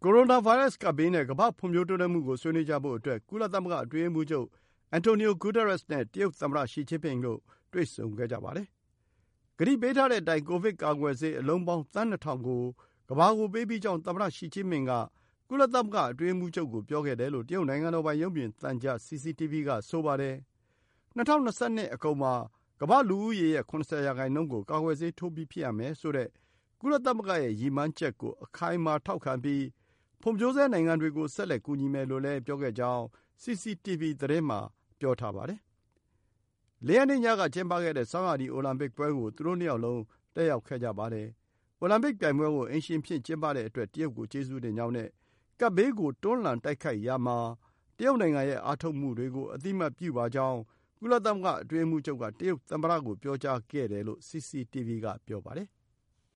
ကိုရိုနာဗိုင်းရပ်စ်ကပ်ဘေးနဲ့ ကမ္ဘာ့ဖွံ့ဖြိုးတိုးတက်မှုကိုဆွေးနွေးကြဖို့အတွက် ကုလသမဂ္ဂအတွင်းရေးမှူးချုပ် Antonio Guterres နဲ့ တရုတ်သမ္မတ ရှီကျင်းပင်တို့ တွေ့ဆုံခဲ့ကြပါတယ်။ ကတိပေးထားတဲ့အတိုင်း ကိုဗစ်ကာကွယ်ဆေး အလုံးပေါင်း သန်း ၂,၀၀၀ ကို ကမ္ဘာကိုပေးပြီးကြောင်း သမ္မတရှီကျင်းပင်က ကုလသမဂ္ဂအတွင်းရေးမှူးချုပ်ကို ပြောခဲ့တယ်လို့ တရုတ်နိုင်ငံတော်ပိုင် ရုပ်မြင်သံကြား CCTV က ဆိုပါတယ်။ ၂၀၂၂ အကုန်မှာ ကမ္ဘာ့လူဦးရေရဲ့ ၇၀ ရာခိုင်နှုန်းကို ကာကွယ်ဆေးထိုးပြီးဖြစ်ရမယ်ဆိုတဲ့ ကုလသမဂ္ဂရဲ့ ရည်မှန်းချက်ကို အခိုင်အမာထောက်ခံပြီး ဖွံ့ဖြိုးဆဲနိုင်ငံတွေကို ဆက်လက်ကူညီမယ်လို့လည်း ပြောခဲ့ကြောင်း CCTV သတင်းမှာ ပြောထားပါတယ်။ ၄ ရက်နေ့ညကကျင်းပခဲ့တဲ့ ဆောင်းရာသီအိုလံပစ်ပွဲကို သူတို့ ၂ ယောက်လုံး တက်ရောက်ခဲ့ကြပါတယ်။ အိုလံပစ်ပြိုင်ပွဲကို အိမ်ရှင်အဖြစ်ကျင်းပတဲ့အတွက် တရုတ်ကိုကျေးဇူးတင်ကြောင်းနဲ့ ကပ်ဘေးကို တွန်းလှန်တိုက်ခိုက်ရာမှာ တရုတ်နိုင်ငံရဲ့အားထုတ်မှုတွေကို အသိအမှတ်ပြုပါကြောင်း ကုလသမဂ္ဂအတွင်းရေးမှူးချုပ်က တရုတ်သမ္မတကို ပြောကြားခဲ့တယ်လို့ CCTV က ပြောပါတယ်။